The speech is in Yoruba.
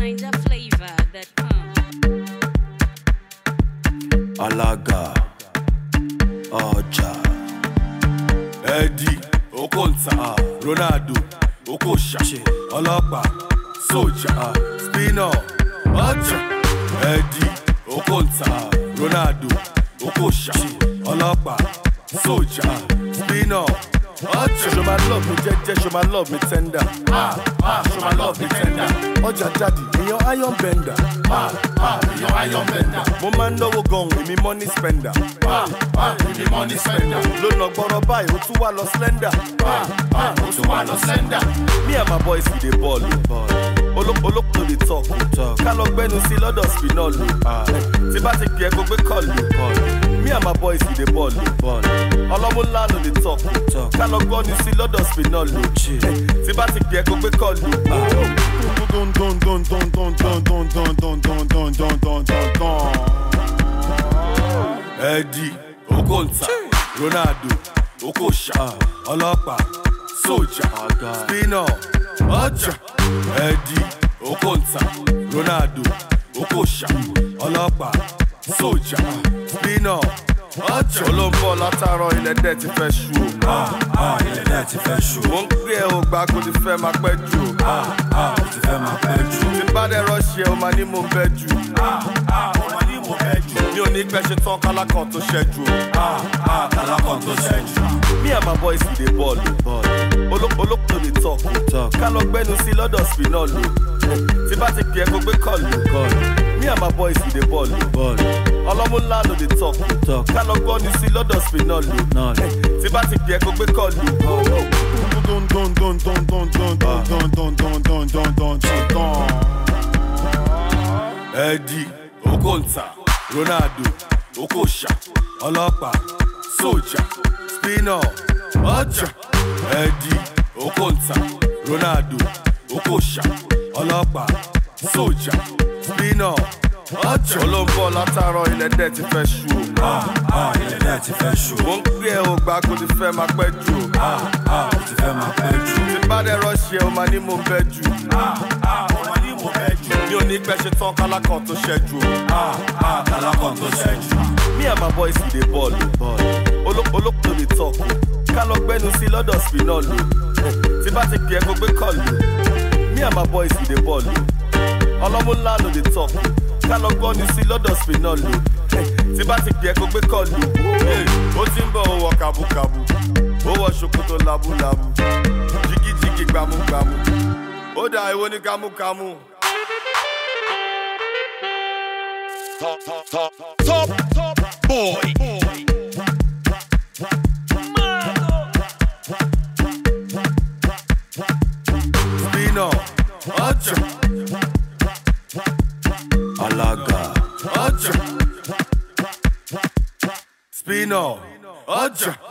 NinjaFlavor.com. Alaga, Oja, Eddie, Okonta, Ronaldo, Okosha, Olapa, Soja, Spino, Oja, Eddie, Okonta, Ronaldo, Okosha, Olapa, Soja, Spino, Oja. Show my love me jeje, show my love me tender. Show my love me tender. Oja daddy, in your iron bender. In your iron bender. Mo man no gong, in me money spender. In me money spender. Loan no borrow buy, o tu wa lo slender. O tu wa lo slender. Me and my boys we dey ball. Olok no dey talk. Kalo gbenu si lọ́dọ̀ Spinolo. Tí bá ti pè é kó gbé call. Me and my boys we dey ball. Ọlọ́mú ńlá no dey talk. Kalo gbenu si lọ́dọ̀ Spinolo. Tí bá ti pè é kó gbé call. Eddie, Okonta, Ronaldo, Okosha, Olapa, Soja, Spino, Oja. Eddie, Okonta, Ronaldo, Okosha, Olapa, Soja, Spino, Oja. Olombo látàárọ̀ ilẹ̀ dẹ̀ ti fẹ́ ṣú. Ilẹ̀ dẹ̀ ti fẹ́ ṣú. Mo ń pè é o gbà kó ti fẹ́ máa pẹ́ jù. Kó ti fẹ́ máa pẹ́ jù. Tí bá dẹ̀ rọ́ọ̀ṣì ẹ̀ o máa ní mo ń bẹ́ jù. Mi ò ní pẹ́ ṣe tán kálákàn tó ṣẹ́jú. Kálákàn tó ṣẹ́jú. Me and my boys we dey ball. Olok no dey talk. Kalo gbenu sí lọ́dọ̀ Spinolo. Tí bá ti pè é kó gbé call. Me and my boys we dey ball. Ọlọ́mú ńlá no dey talk. Kalo gbenu sí lọ́dọ̀ Spinolo. Tí bá ti pè é kó gbé call. Eddie, Okonta, Ronaldo, Okosha, Olapa, Soja, Spino, Oja. Eddie, Okonta, Ronaldo, Okosha, Olapa, Soja, Spino, Oja. Olombo látàárọ̀ ilẹ̀ dẹ̀ ti fẹ́ ṣú. Ilẹ̀ dẹ̀ ti fẹ́ ṣú. Mo ń pè é o gbà kó ti fẹ́ máa pẹ́ jù. Kó ti fẹ́ máa pẹ́ jù. Tí bá dẹ̀ rọ́ọ̀ṣì ẹ̀ o máa ní mo ń bẹ́ jù. Mi ò ní pẹ́ ṣe tán kálákàn tó ṣẹ́jú. Kálákàn tó ṣẹ́jú. Me and my boys we dey ball. Olok no dey talk. Kalo gbenu sí lọ́dọ̀ Spinolo. Tí bá ti pè é kó gbé call. Me and my boys we dey ball. Ọlọ́mú ńlá no dey talk. Kalo gbenu sí lọ́dọ̀ Spinolo. Tí bá ti pè é kó gbé call. Ó ti ń bọ̀ ó wọ kàbúkàbú. Ó wọ ṣòkòtò lábúlábú. Jìgìjìgì gbàmúgbàmú. Ó dà èwo ní kámúkámú. Top boy. Spino, Oja. Alaga, Oja. Spino, Oja.